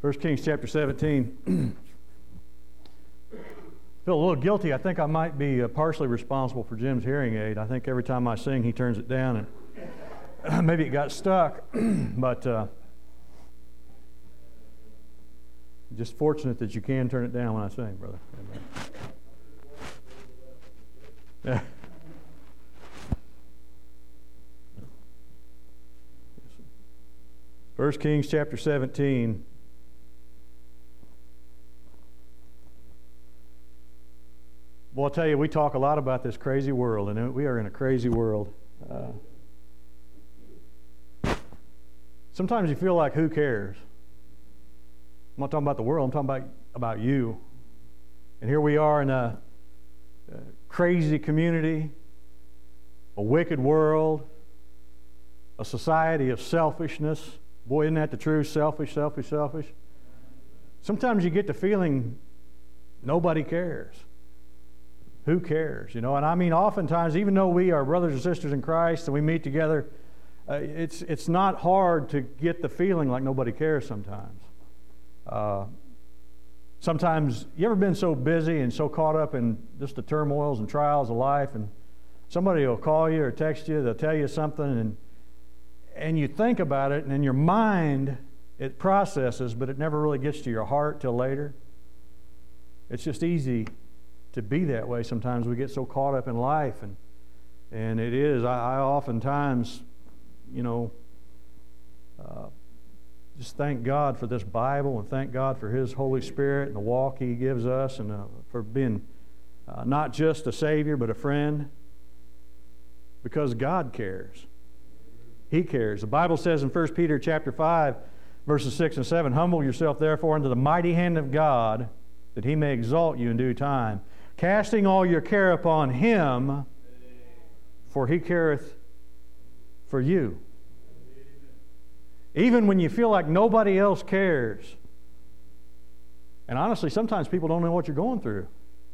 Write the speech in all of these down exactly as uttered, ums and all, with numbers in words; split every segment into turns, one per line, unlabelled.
First Kings chapter seventeen. Feel a little guilty. I think I might be uh, partially responsible for Jim's hearing aid. I think every time I sing, he turns it down, and maybe it got stuck. But uh, just fortunate that you can turn it down when I sing, brother. Yeah. First Kings chapter seventeen. Well, I'll tell you, we talk a lot about this crazy world, and we are in a crazy world. Uh, sometimes you feel like, who cares? I'm not talking about the world, I'm talking about, about you. And here we are in a, a crazy community, a wicked world, a society of selfishness. Boy, isn't that the truth? Selfish, selfish, selfish. Sometimes you get the feeling nobody cares. Who cares? You know, and I mean, oftentimes, even though we are brothers and sisters in Christ and we meet together, uh, it's it's not hard to get the feeling like nobody cares sometimes. Uh, sometimes, you ever been so busy and so caught up in just the turmoils and trials of life, and somebody will call you or text you, they'll tell you something, and and you think about it, and in your mind, it processes, but it never really gets to your heart till later. It's just easy to be that way. Sometimes we get so caught up in life, and and it is. I, I oftentimes, you know, uh, just thank God for this Bible, and thank God for His Holy Spirit and the walk He gives us, and uh, for being uh, not just a Savior but a friend, because God cares. He cares. The Bible says in First Peter chapter five, verses six and seven, "Humble yourself therefore under the mighty hand of God, that He may exalt you in due time, casting all your care upon Him, for He careth for you." Even when you feel like nobody else cares. And honestly, sometimes people don't know what you're going through.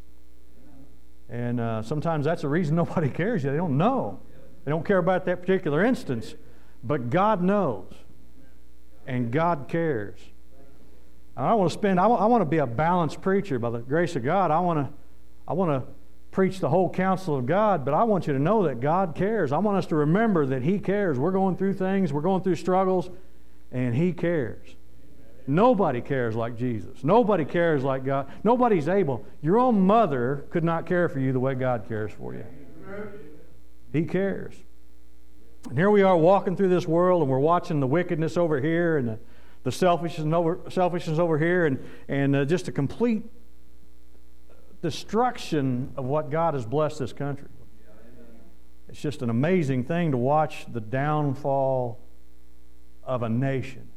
And uh, sometimes that's the reason nobody cares. They don't know. They don't care about that particular instance. But God knows. And God cares. And I want to spend, I want, I want to be a balanced preacher by the grace of God. I want to I want to preach the whole counsel of God, but I want you to know that God cares. I want us to remember that He cares. We're going through things, we're going through struggles, and He cares. Nobody cares like Jesus. Nobody cares like God. Nobody's able. Your own mother could not care for you the way God cares for you. He cares. And here we are walking through this world, and we're watching the wickedness over here, and the, the selfishness over, selfishness over here, and, and uh, just a complete destruction of what God has blessed this country. It's just an amazing thing to watch the downfall of a nation.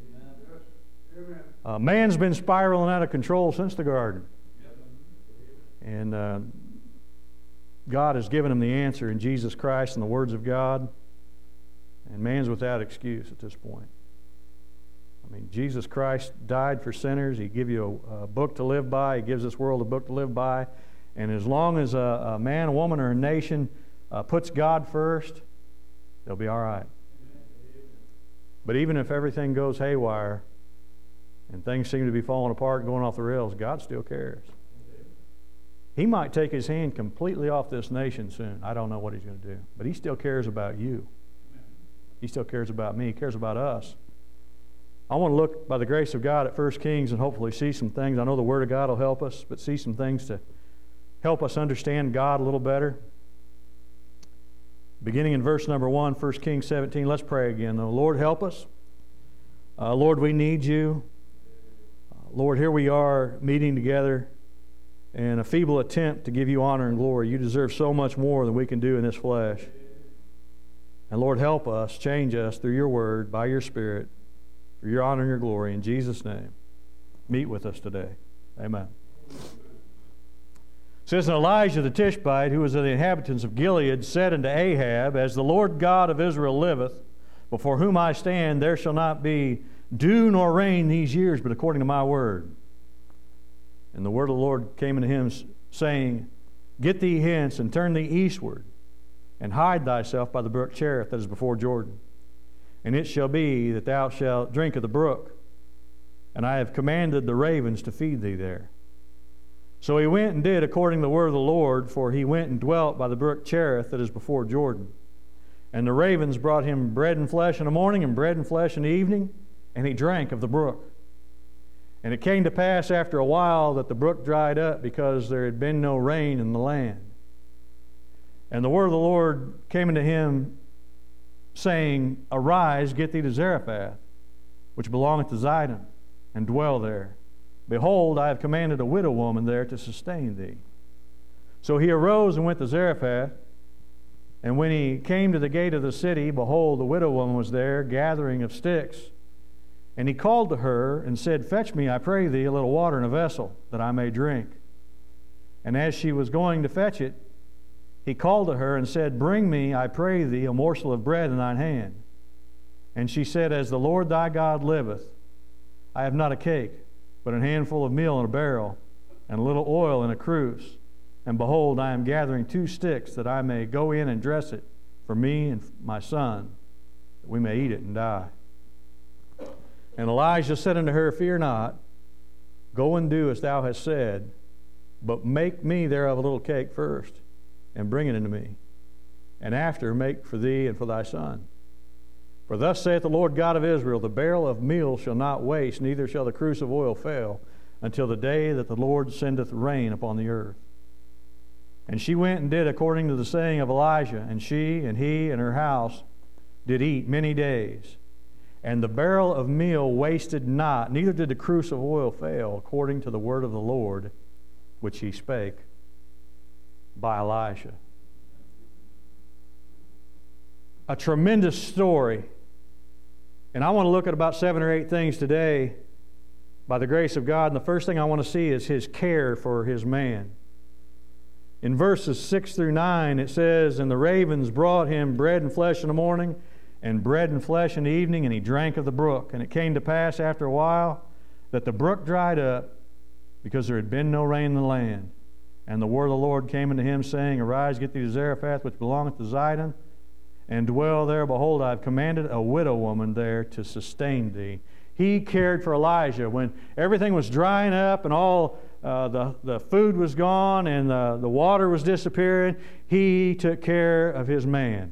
Uh, man's been spiraling out of control since the garden. And uh, God has given him the answer in Jesus Christ and the words of God. And man's without excuse at this point. I mean, Jesus Christ died for sinners. He gave you a, a book to live by. He gives this world a book to live by. And as long as a, a man, a woman, or a nation uh, puts God first, they'll be all right. But even if everything goes haywire and things seem to be falling apart and going off the rails, God still cares. He might take His hand completely off this nation soon. I don't know what He's going to do. But He still cares about you. He still cares about me. He cares about us. I want to look, by the grace of God, at First Kings and hopefully see some things. I know the Word of God will help us, but see some things to help us understand God a little better. Beginning in verse number one, First Kings seventeen. Let's pray again, though. Lord, help us. Uh, Lord, we need You. Uh, Lord, here we are meeting together in a feeble attempt to give You honor and glory. You deserve so much more than we can do in this flesh. And Lord, help us, change us through Your Word, by Your Spirit, for Your honor and Your glory. In Jesus' name, meet with us today. Amen. It says, "And Elijah the Tishbite, who was of the inhabitants of Gilead, said unto Ahab, As the Lord God of Israel liveth, before whom I stand, there shall not be dew nor rain these years, but according to my word. And the word of the Lord came unto him, saying, Get thee hence, and turn thee eastward, and hide thyself by the brook Cherith that is before Jordan. And it shall be that thou shalt drink of the brook, and I have commanded the ravens to feed thee there. So he went and did according to the word of the Lord, for he went and dwelt by the brook Cherith that is before Jordan. And the ravens brought him bread and flesh in the morning and bread and flesh in the evening, and he drank of the brook. And it came to pass after a while that the brook dried up, because there had been no rain in the land. And the word of the Lord came unto him, saying, Arise, get thee to Zarephath, which belongeth to Zidon, and dwell there. Behold, I have commanded a widow woman there to sustain thee. So he arose and went to Zarephath. And when he came to the gate of the city, behold, the widow woman was there, gathering of sticks. And he called to her and said, Fetch me, I pray thee, a little water in a vessel, that I may drink. And as she was going to fetch it, he called to her and said, Bring me, I pray thee, a morsel of bread in thine hand. And she said, As the Lord thy God liveth, I have not a cake, but an handful of meal in a barrel, and a little oil in a cruse. And behold, I am gathering two sticks, that I may go in and dress it for me and my son, that we may eat it and die. And Elijah said unto her, Fear not, go and do as thou hast said, but make me thereof a little cake first, and bring it unto me, and after make for thee and for thy son. For thus saith the Lord God of Israel, The barrel of meal shall not waste, neither shall the cruse of oil fail, until the day that the Lord sendeth rain upon the earth. And she went and did according to the saying of Elijah, and she and he and her house did eat many days. And the barrel of meal wasted not, neither did the cruse of oil fail, according to the word of the Lord, which he spake by Elisha. A tremendous story. And I want to look at about seven or eight things today by the grace of God. And the first thing I want to see is his care for his man. In verses six through nine, it says, And the ravens brought him bread and flesh in the morning, and bread and flesh in the evening, and he drank of the brook. And it came to pass after a while that the brook dried up, because there had been no rain in the land. And the word of the Lord came unto him, saying, Arise, get thee to Zarephath, which belongeth to Zidon, and dwell there. Behold, I have commanded a widow woman there to sustain thee. He cared for Elijah when everything was drying up and all uh, the, the food was gone and the, the water was disappearing. He took care of his man.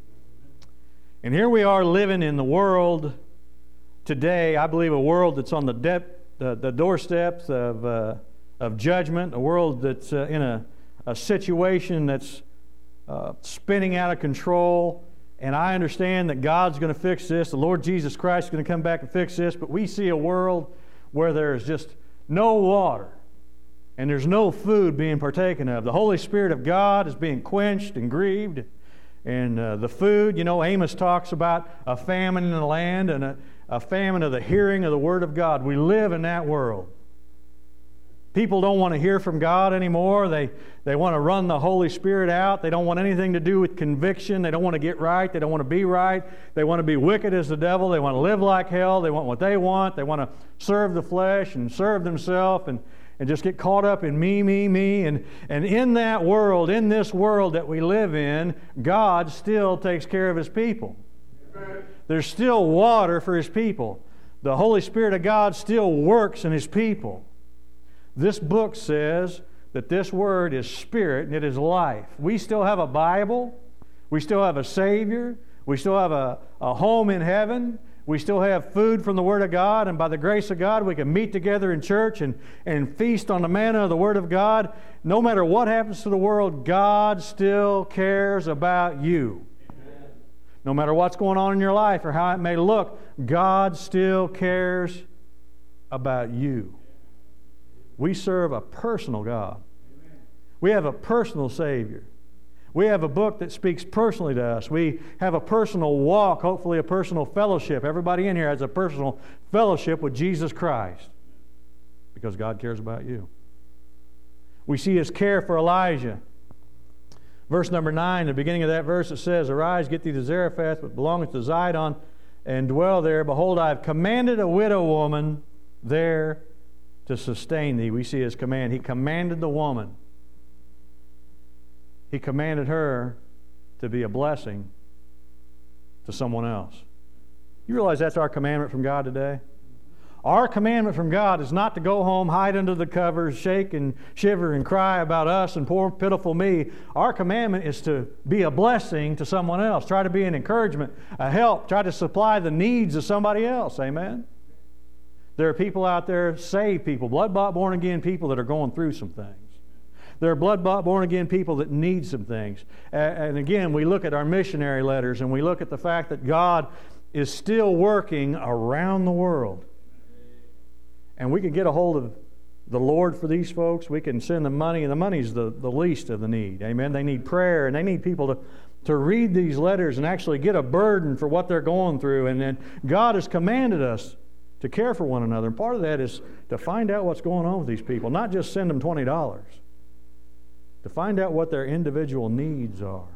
And here we are living in the world today, I believe a world that's on the, depth, the, the doorsteps of, uh, of judgment, a world that's uh, in a, a situation that's uh, spinning out of control. And I understand that God's going to fix this. The Lord Jesus Christ is going to come back and fix this. But we see a world where there's just no water and there's no food being partaken of. The Holy Spirit of God is being quenched and grieved. And uh, the food, you know, Amos talks about a famine in the land and a, a famine of the hearing of the Word of God. We live in that world. People don't want to hear from God anymore. They, they want to run the Holy Spirit out. They don't want anything to do with conviction. They don't want to get right. They don't want to be right. They want to be wicked as the devil. They want to live like hell. They want what they want. They want to serve the flesh and serve themselves and, and just get caught up in me, me, me. And, and in that world, in this world that we live in, God still takes care of His people. Amen. There's still water for His people. The Holy Spirit of God still works in His people. This book says that this Word is spirit and it is life. We still have a Bible. We still have a Savior. We still have a, a home in heaven. We still have food from the Word of God. And by the grace of God, we can meet together in church and, and feast on the manna of the Word of God. No matter what happens to the world, God still cares about you. Amen. No matter what's going on in your life or how it may look, God still cares about you. We serve a personal God. Amen. We have a personal Savior. We have a book that speaks personally to us. We have a personal walk, hopefully a personal fellowship. Everybody in here has a personal fellowship with Jesus Christ because God cares about you. We see His care for Elijah. Verse number nine, the beginning of that verse, it says, Arise, get thee to Zarephath, which belongeth to Zidon, and dwell there. Behold, I have commanded a widow woman there to sustain thee. We see His command. He commanded the woman. He commanded her to be a blessing to someone else. You realize that's our commandment from God today? Our commandment from God is not to go home, hide under the covers, shake and shiver and cry about us and poor pitiful me. Our commandment is to be a blessing to someone else. Try to be an encouragement, a help. Try to supply the needs of somebody else. Amen? There are people out there, saved people, blood-bought, born-again people that are going through some things. There are blood-bought, born-again people that need some things. And again, we look at our missionary letters and we look at the fact that God is still working around the world. And we can get a hold of the Lord for these folks. We can send them money, and the money's the, the least of the need. Amen? They need prayer, and they need people to, to read these letters and actually get a burden for what they're going through. And then God has commanded us to care for one another. And part of that is to find out what's going on with these people, not just send them twenty dollars. To find out what their individual needs are.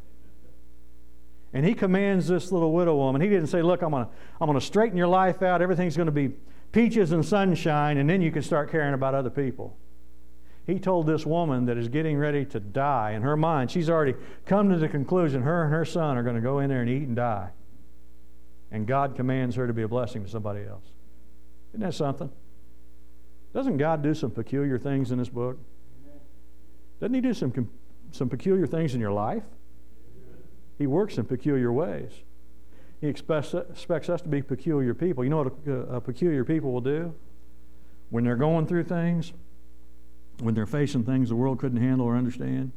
And He commands this little widow woman. He didn't say, look, I'm going to I'm going to straighten your life out. Everything's going to be peaches and sunshine, and then you can start caring about other people. He told this woman that is getting ready to die, in her mind, she's already come to the conclusion her and her son are going to go in there and eat and die. And God commands her to be a blessing to somebody else. Isn't that something? Doesn't God do some peculiar things in this book? Doesn't He do some, some peculiar things in your life? He works in peculiar ways. He expects, expects us to be peculiar people. You know what a, a peculiar people will do? When they're going through things, when they're facing things the world couldn't handle or understand,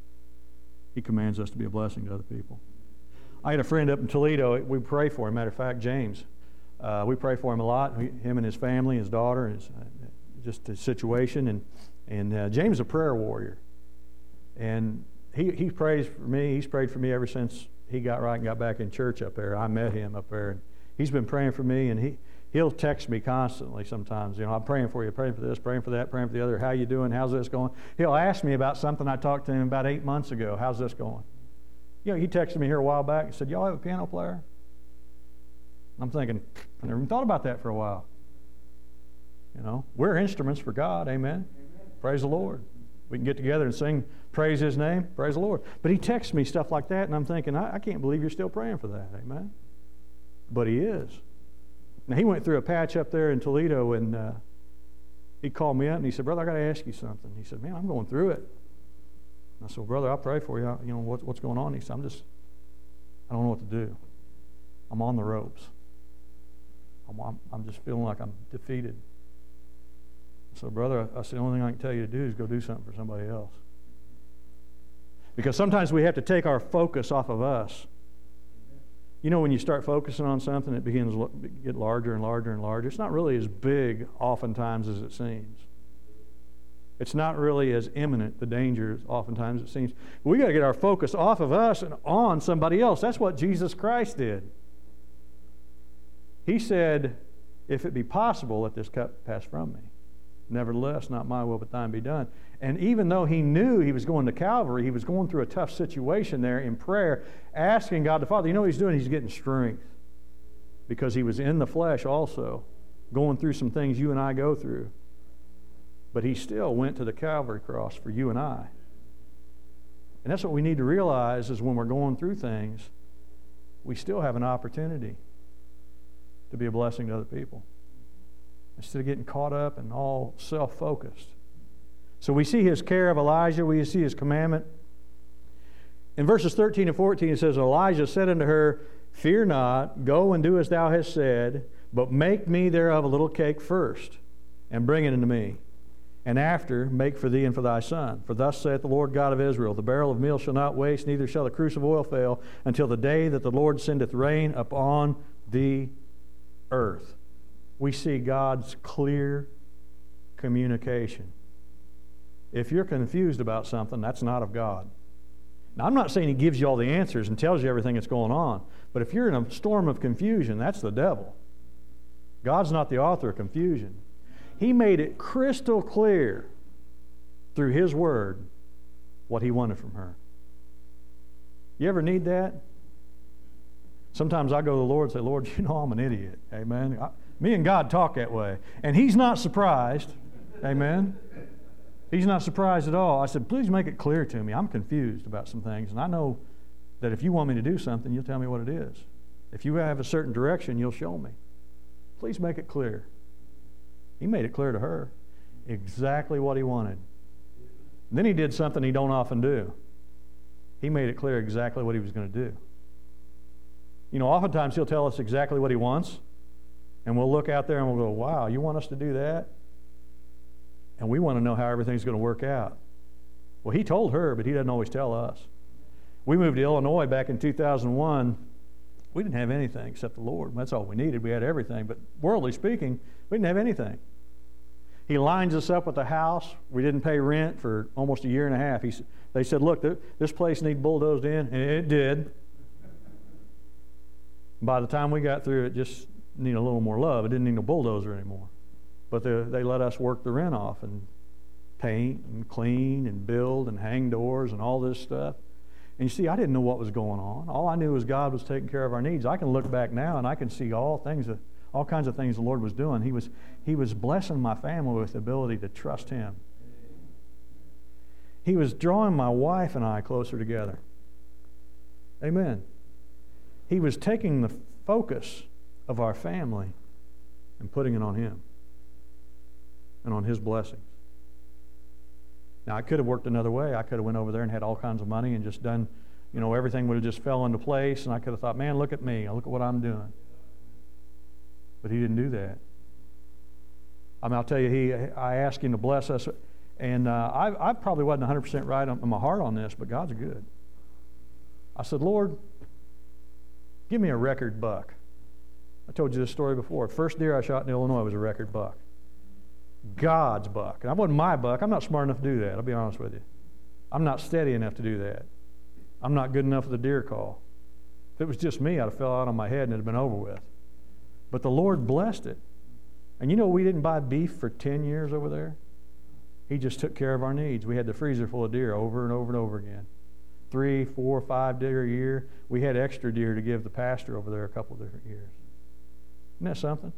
He commands us to be a blessing to other people. I had a friend up in Toledo. We pray for him. Matter of fact, James. Uh, we pray for him a lot. Him and his family, his daughter, his, uh, just his situation. And, and uh, James is a prayer warrior. And he, he prays for me. He's prayed for me ever since he got right and got back in church up there. I met him up there, and he's been praying for me, and he, he'll text me constantly sometimes. You know, I'm praying for you, praying for this, praying for that, praying for the other. How you doing? How's this going? He'll ask me about something I talked to him about eight months ago. How's this going? You know, he texted me here a while back and said, y'all have a piano player? I'm thinking, I never even thought about that for a while. You know, we're instruments for God, amen? Amen. Praise the Lord. We can get together and sing, praise His name, praise the Lord. But he texts me stuff like that, and I'm thinking, I, I can't believe you're still praying for that, amen? But he is. Now, he went through a patch up there in Toledo, and uh, he called me up, and he said, brother, I got to ask you something. He said, man, I'm going through it. And I said, well, brother, I'll pray for you. I, you know, what, what's going on? He said, I'm just, I don't know what to do. I'm on the ropes. I'm, I'm, I'm just feeling like I'm defeated. So, brother, I said, the only thing I can tell you to do is go do something for somebody else. Because sometimes we have to take our focus off of us. You know, when you start focusing on something, it begins to get larger and larger and larger. It's not really as big oftentimes as it seems. It's not really as imminent, the danger, oftentimes it seems. But we got to get our focus off of us and on somebody else. That's what Jesus Christ did. He said, if it be possible, let this cup pass from me. Nevertheless, not my will, but thine be done. And even though he knew he was going to Calvary, he was going through a tough situation there in prayer, asking God the Father. You know what he's doing? He's getting strength. Because he was in the flesh also, going through some things you and I go through. But he still went to the Calvary cross for you and I. And that's what we need to realize is when we're going through things, we still have an opportunity to be a blessing to other people. Instead of getting caught up and all self-focused. So we see his care of Elijah. We see his commandment. In verses thirteen and fourteen, it says, Elijah said unto her, fear not, go and do as thou hast said, but make me thereof a little cake first, and bring it unto me. And after, make for thee and for thy son. For thus saith the Lord God of Israel, the barrel of meal shall not waste, neither shall the cruse of oil fail, until the day that the Lord sendeth rain upon the earth. We see God's clear communication. If you're confused about something, that's not of God. Now, I'm not saying He gives you all the answers and tells you everything that's going on, but if you're in a storm of confusion, that's the devil. God's not the author of confusion. He made it crystal clear through His Word what He wanted from her. You ever need that? Sometimes I go to the Lord and say, Lord, you know I'm an idiot. Amen. I, me and God talk that way. And He's not surprised. Amen. He's not surprised at all. I said, please make it clear to me. I'm confused about some things. And I know that if you want me to do something, you'll tell me what it is. If you have a certain direction, you'll show me. Please make it clear. He made it clear to her exactly what he wanted. And then he did something he don't often do. He made it clear exactly what he was going to do. You know, oftentimes he'll tell us exactly what he wants, and we'll look out there and we'll go, wow, you want us to do that? And we want to know how everything's going to work out. Well, he told her, but he doesn't always tell us. We moved to Illinois back in two thousand one. We didn't have anything except the Lord. That's all we needed. We had everything. But worldly speaking, we didn't have anything. He lines us up with a house. We didn't pay rent for almost a year and a half. He, they said, look, this place needs bulldozed in. And it did. By the time we got through, it just needed a little more love. It didn't need a bulldozer anymore. But the, they let us work the rent off and paint and clean and build and hang doors and all this stuff. And you see, I didn't know what was going on. All I knew was God was taking care of our needs. I can look back now and I can see all things, that, all kinds of things the Lord was doing. He was, he was blessing my family with the ability to trust Him. He was drawing my wife and I closer together. Amen. He was taking the focus of our family and putting it on Him and on His blessings. Now, I could have worked another way. I could have went over there and had all kinds of money and just done, you know, everything would have just fell into place, and I could have thought, man, look at me. Look at what I'm doing. But He didn't do that. I mean, I'll tell you, he, I asked Him to bless us, and uh, I, I probably wasn't one hundred percent right on, on my heart on this, but God's good. I said, Lord, give me a record buck. I told you this story before. First deer I shot in Illinois was a record buck. God's buck. And I wasn't my buck. I'm not smart enough to do that, I'll be honest with you. I'm not steady enough to do that. I'm not good enough with a deer call. If it was just me, I'd have fell out on my head and it'd have been over with. But the Lord blessed it. And you know, we didn't buy beef for ten years over there. He just took care of our needs. We had the freezer full of deer over and over and over again. Three, four, five deer a year. We had extra deer to give the pastor over there a couple of different years. Isn't that something?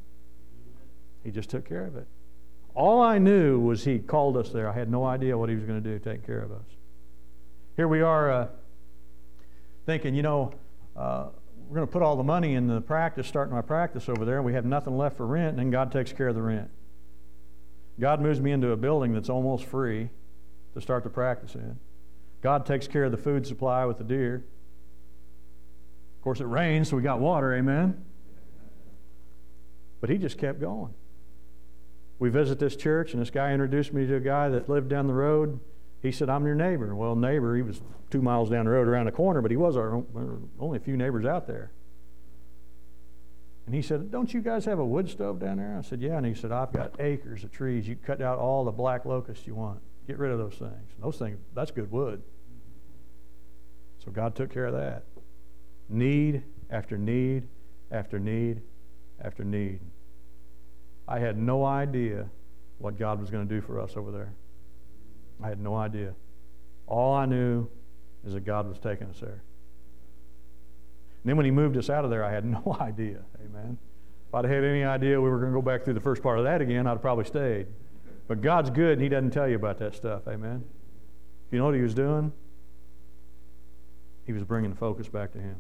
He just took care of it. All I knew was He called us there. I had no idea what He was going to do, take care of us. Here we are uh, thinking, you know, uh, we're going to put all the money in the practice, starting my practice over there, and we have nothing left for rent, and then God takes care of the rent. God moves me into a building that's almost free to start the practice in. God takes care of the food supply with the deer. Of course, it rains, so we got water, amen? But He just kept going. We visit this church, and this guy introduced me to a guy that lived down the road. He said, I'm your neighbor. Well, neighbor, he was two miles down the road around the corner, but he was our only a few neighbors out there. And he said, don't you guys have a wood stove down there? I said, yeah. And he said, I've got acres of trees. You cut out all the black locusts you want. Get rid of those things. Those things, that's good wood. So God took care of that. Need after need after need after need. I had no idea what God was going to do for us over there. I had no idea. All I knew is that God was taking us there. And then when He moved us out of there, I had no idea. Amen. If I'd had any idea we were going to go back through the first part of that again, I'd have probably stayed. But God's good, and He doesn't tell you about that stuff. Amen. If you know what He was doing, He was bringing the focus back to Him.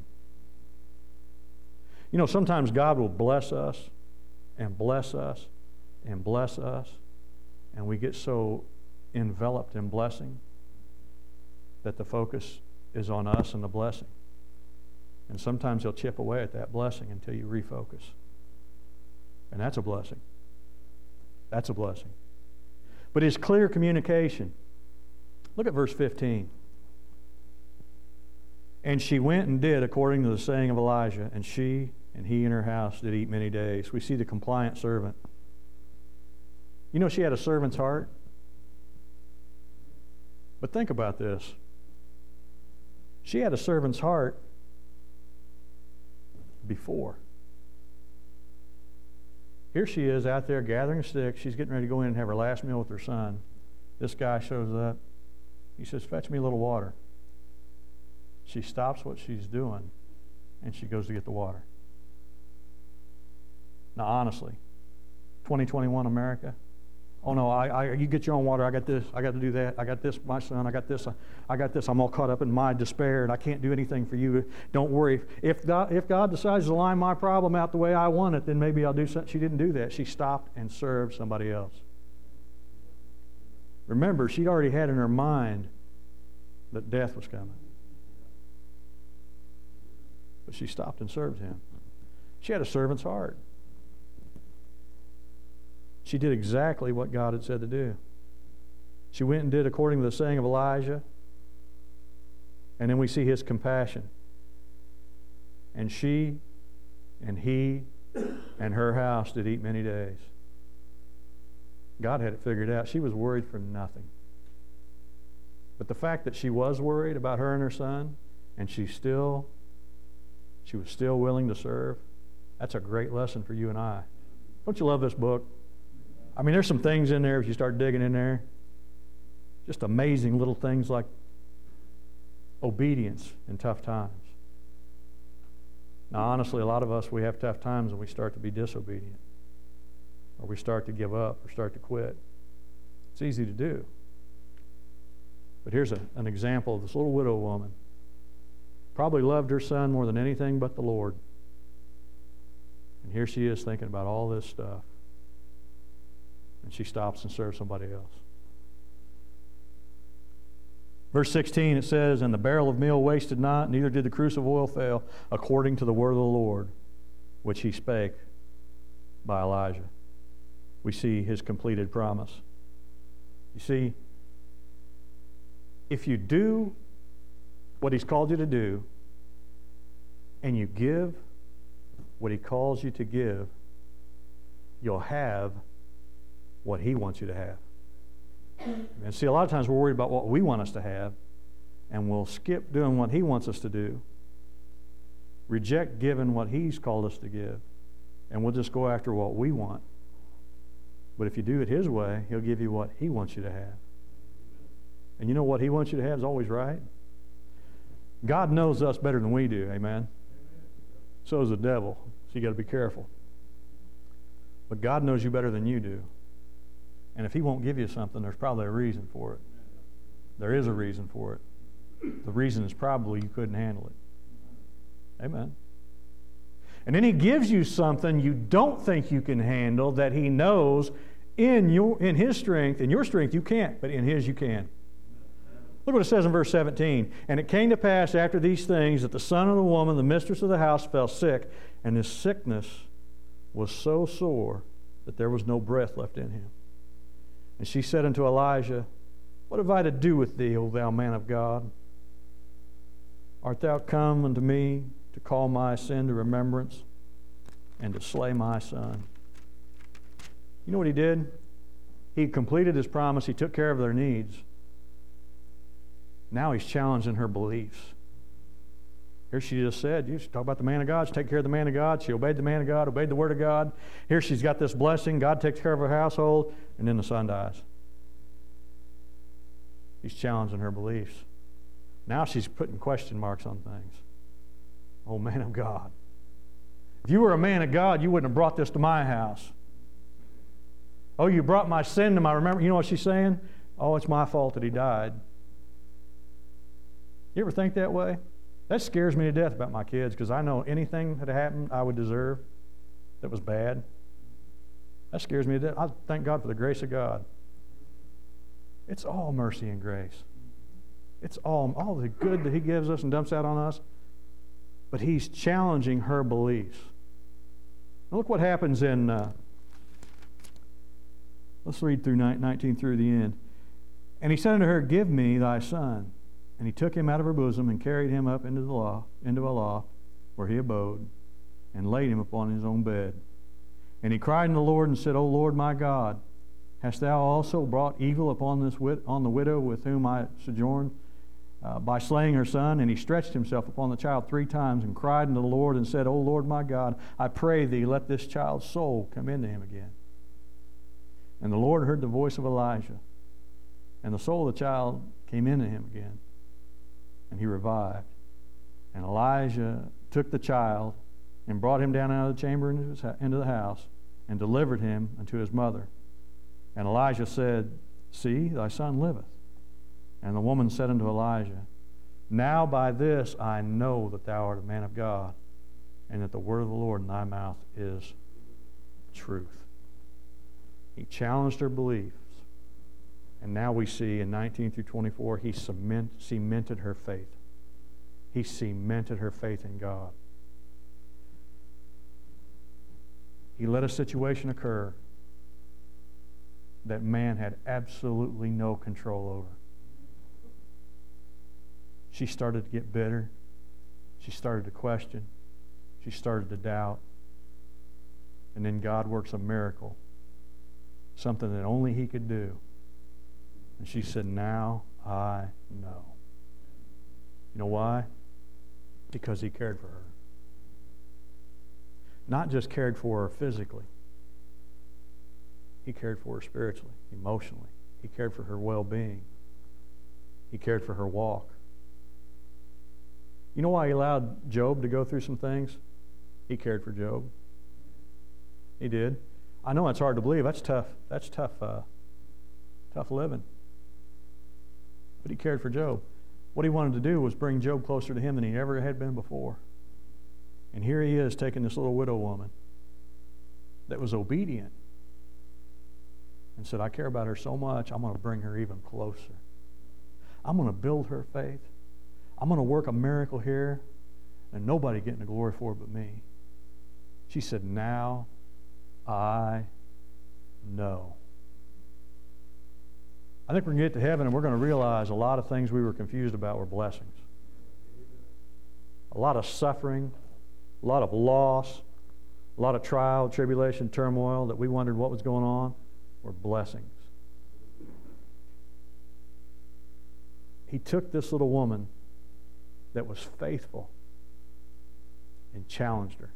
You know, sometimes God will bless us and bless us and bless us, and we get so enveloped in blessing that the focus is on us and the blessing. And sometimes He'll chip away at that blessing until you refocus. And that's a blessing. That's a blessing. But His clear communication. Look at verse fifteen. And she went and did according to the saying of Elijah, and she and he and her house did eat many days. We see the compliant servant. You know, she had a servant's heart. But think about this. She had a servant's heart before. Here she is out there gathering sticks. She's getting ready to go in and have her last meal with her son. This guy shows up. He says, fetch me a little water. She stops what she's doing and she goes to get the water. Now, honestly, twenty twenty-one America, Oh no, I, I, you get your own water. I got this. I got to do that. I got this, my son. I got this. I got this. I'm all caught up in my despair, and I can't do anything for you. Don't worry. If God, if God decides to line my problem out the way I want it, then maybe I'll do something. She didn't do that. She stopped and served somebody else. Remember, she'd already had in her mind that death was coming. But she stopped and served him. She had a servant's heart. She did exactly what God had said to do. She went and did according to the saying of Elijah. And then we see his compassion. And she and he and her house did eat many days. God had it figured out. She was worried for nothing. But the fact that she was worried about her and her son, and she still, she was still willing to serve, that's a great lesson for you and I. Don't you love this book? I mean, there's some things in there, if you start digging in there, just amazing little things like obedience in tough times. Now, honestly, a lot of us, we have tough times and we start to be disobedient, or we start to give up, or start to quit. It's easy to do. But here's a, an example of this little widow woman. Probably loved her son more than anything but the Lord. And here she is thinking about all this stuff. And she stops and serves somebody else. Verse sixteen, it says, "And the barrel of meal wasted not, neither did the cruse of oil fail, according to the word of the Lord, which he spake by Elijah." We see his completed promise. You see, if you do what he's called you to do, and you give what he calls you to give, you'll have what he wants you to have. And see, a lot of times we're worried about what we want us to have, and we'll skip doing what he wants us to do, reject giving what he's called us to give, and we'll just go after what we want. But if you do it his way, he'll give you what he wants you to have. And you know what he wants you to have is always right. God knows us better than we do, amen? So does the devil, so you got to be careful. But God knows you better than you do. And if he won't give you something, there's probably a reason for it. There is a reason for it. The reason is probably you couldn't handle it. Amen. And then he gives you something you don't think you can handle that he knows in your in his strength, in your strength you can't, but in his you can. Look what it says in verse seventeen. "And it came to pass after these things that the son of the woman, the mistress of the house, fell sick, and his sickness was so sore that there was no breath left in him. And she said unto Elijah, What have I to do with thee, O thou man of God? Art thou come unto me to call my sin to remembrance and to slay my son?" You know what he did? He completed his promise. He took care of their needs. Now he's challenging her beliefs. Here she just said, you should talk about the man of God. She take care of the man of God. She obeyed the man of God, obeyed the word of God. Here she's got this blessing. God takes care of her household, and then the son dies. He's challenging her beliefs. Now she's putting question marks on things. Oh, man of God. If you were a man of God, you wouldn't have brought this to my house. Oh, you brought my sin to my remembrance. You know what she's saying? Oh, it's my fault that he died. You ever think that way? That scares me to death about my kids, because I know anything that happened I would deserve that was bad. That scares me to death. I thank God for the grace of God. It's all mercy and grace. It's all, all the good that he gives us and dumps out on us. But he's challenging her beliefs. Now look what happens in, uh, let's read through nineteen through the end. "And he said unto her, Give me thy son. And he took him out of her bosom and carried him up into the loft, into a loft where he abode, and laid him upon his own bed. And he cried unto the Lord and said, O Lord my God, hast thou also brought evil upon this wit- on the widow with whom I sojourn uh, by slaying her son? And he stretched himself upon the child three times and cried unto the Lord and said, O Lord my God, I pray thee, let this child's soul come into him again. And the Lord heard the voice of Elijah, and the soul of the child came into him again. And he revived. And Elijah took the child and brought him down out of the chamber into, his, into the house and delivered him unto his mother. And Elijah said, See, thy son liveth. And the woman said unto Elijah, Now by this I know that thou art a man of God, and that the word of the Lord in thy mouth is truth. He challenged her beliefs. And now we see in nineteen through twenty-four, he cement, cemented her faith. He cemented her faith in God. He let a situation occur that man had absolutely no control over. She started to get bitter. She started to question. She started to doubt. And then God works a miracle, something that only He could do. And she said, Now I know. You know why? Because He cared for her. Not just cared for her physically. He cared for her spiritually, emotionally. He cared for her well-being. He cared for her walk. You know why He allowed Job to go through some things? He cared for Job. He did. I know it's hard to believe. That's tough. That's tough. Uh, tough living. But He cared for Job. What He wanted to do was bring Job closer to Him than he ever had been before. And here He is taking this little widow woman that was obedient and said, I care about her so much, I'm going to bring her even closer. I'm going to build her faith. I'm going to work a miracle here, and nobody getting the glory for it but me. She said, Now I know. I think we're going to get to heaven and we're going to realize a lot of things we were confused about were blessings. A lot of suffering, a lot of loss, a lot of trial, tribulation, turmoil that we wondered what was going on were blessings. He took this little woman that was faithful and challenged her.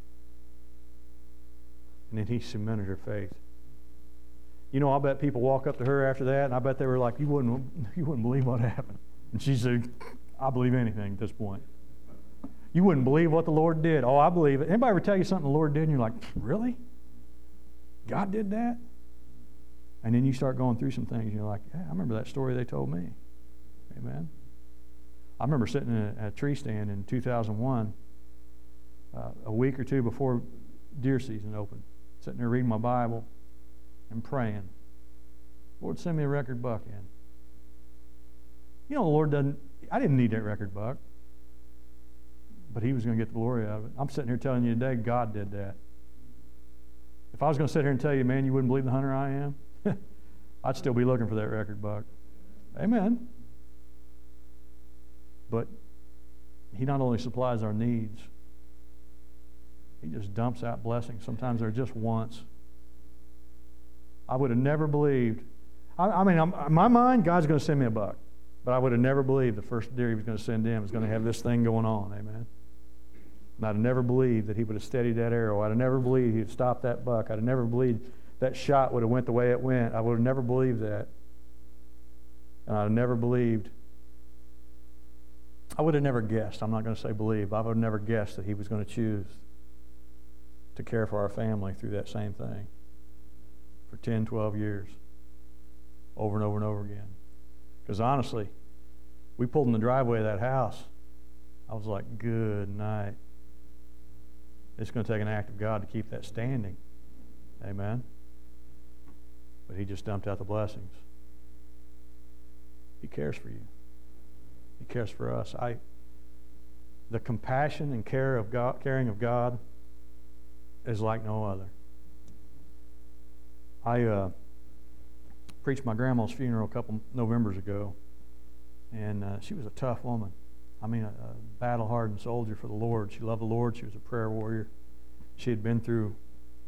And then He cemented her faith. You know, I'll bet people walk up to her after that, and I bet they were like, you wouldn't, you wouldn't believe what happened. And she said, I believe anything at this point. You wouldn't believe what the Lord did. Oh, I believe it. Anybody ever tell you something the Lord did, and you're like, really? God did that? And then you start going through some things, and you're like, yeah, I remember that story they told me. Amen. I remember sitting in a, a tree stand in two thousand one, uh, a week or two before deer season opened, sitting there reading my Bible and praying. Lord, send me a record buck in. You know, the Lord doesn't, I didn't need that record buck, but He was going to get the glory out of it. I'm sitting here telling you today, God did that. If I was going to sit here and tell you, man, you wouldn't believe the hunter I am, I'd still be looking for that record buck. Amen. But He not only supplies our needs, He just dumps out blessings. Sometimes they're just once. I would have never believed. I, I mean, I'm, in my mind, God's going to send me a buck. But I would have never believed the first deer He was going to send in was going to have this thing going on. Amen. And I'd have never believed that He would have steadied that arrow. I'd have never believed He'd stopped that buck. I'd have never believed that shot would have went the way it went. I would have never believed that. And I'd have never believed. I would have never guessed. I'm not going to say believe. I would have never guessed that He was going to choose to care for our family through that same thing for ten, twelve years, over and over and over again. Because honestly, we pulled in the driveway of that house. I was like, good night. It's going to take an act of God to keep that standing. Amen. But He just dumped out the blessings. He cares for you. He cares for us. I, the compassion and care of God, caring of God is like no other. I uh, preached my grandma's funeral a couple Novembers ago, and uh, she was a tough woman. I mean, a, a battle-hardened soldier for the Lord. She loved the Lord. She was a prayer warrior. She had been through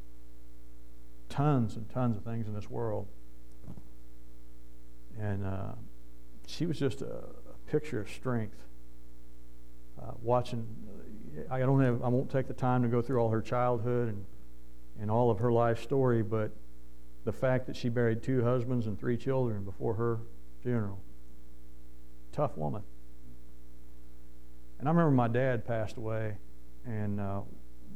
tons and tons of things in this world, and uh, she was just a, a picture of strength. Uh, watching, I don't have, I won't take the time to go through all her childhood and and all of her life story, but the fact that she buried two husbands and three children before her funeral. Tough woman. And I remember my dad passed away, and uh,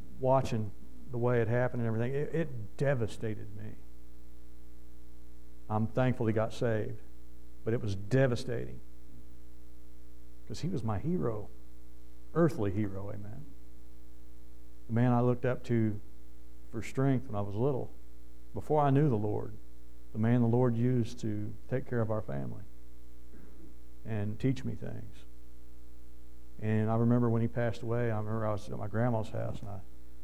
watching the way it happened and everything, it, it devastated me. I'm thankful he got saved. But it was devastating. Because he was my hero. Earthly hero, amen. The man I looked up to for strength when I was little. Before I knew the Lord. The man the Lord used to take care of our family. And teach me things. And I remember when he passed away, I remember I was at my grandma's house and I,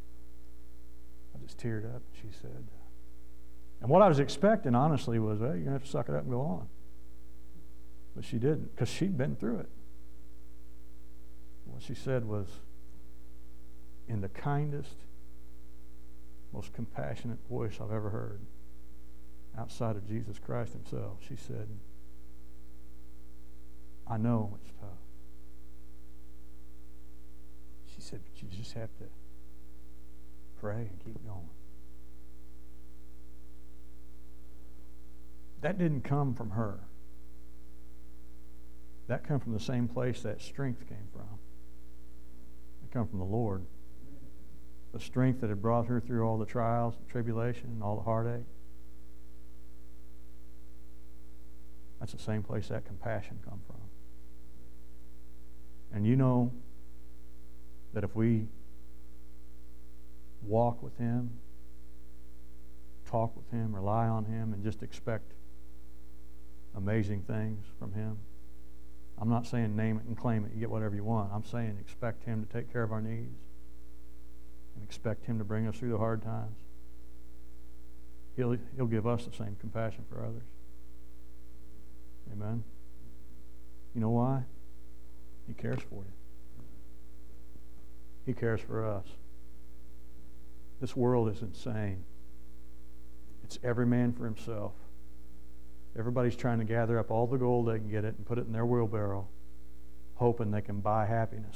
I just teared up. She said, and what I was expecting, honestly, was, well, you're going to have to suck it up and go on. But she didn't, because she'd been through it. What she said was, in the kindest, most compassionate voice I've ever heard, outside of Jesus Christ himself, she said, I know it's tough. She said, but you just have to pray and keep going. That didn't come from her. That came from the same place that strength came from. It came from the Lord. The strength that had brought her through all the trials, the tribulation, and all the heartache. That's the same place that compassion come from. And you know that if we walk with him, talk with him, rely on him, and just expect amazing things from him. I'm not saying name it and claim it, you get whatever you want. I'm saying expect him to take care of our needs and expect him to bring us through the hard times. He'll, he'll give us the same compassion for others. Amen. You know why? He cares for you. He cares for us. This world is insane. It's every man for himself. Everybody's trying to gather up all the gold they can get it and put it in their wheelbarrow, hoping they can buy happiness.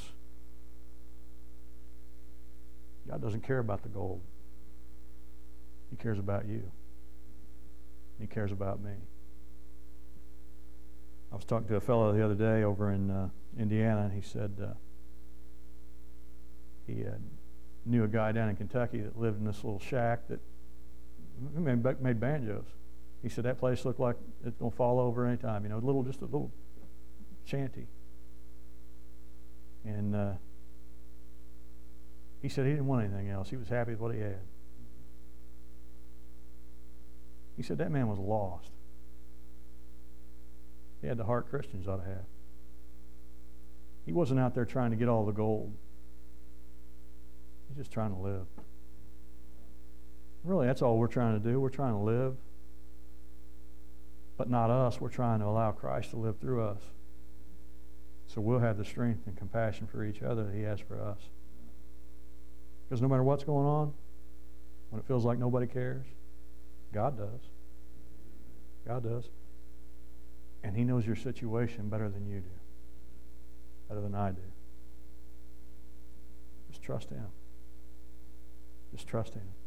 God doesn't care about the gold. He cares about you. He cares about me. I was talking to a fellow the other day over in uh, Indiana, and he said uh, he uh, knew a guy down in Kentucky that lived in this little shack that made, made banjos. He said that place looked like it's going to fall over any time. You know, a little, just a little shanty. And uh, he said he didn't want anything else. He was happy with what he had. He said that man was lost. He had the heart Christians ought to have. He wasn't out there trying to get all the gold. He's just trying to live. Really, that's all we're trying to do. We're trying to live. But not us. We're trying to allow Christ to live through us. So we'll have the strength and compassion for each other that he has for us. Because no matter what's going on, when it feels like nobody cares, God does. God does. And he knows your situation better than you do. Better than I do. Just trust him. Just trust him.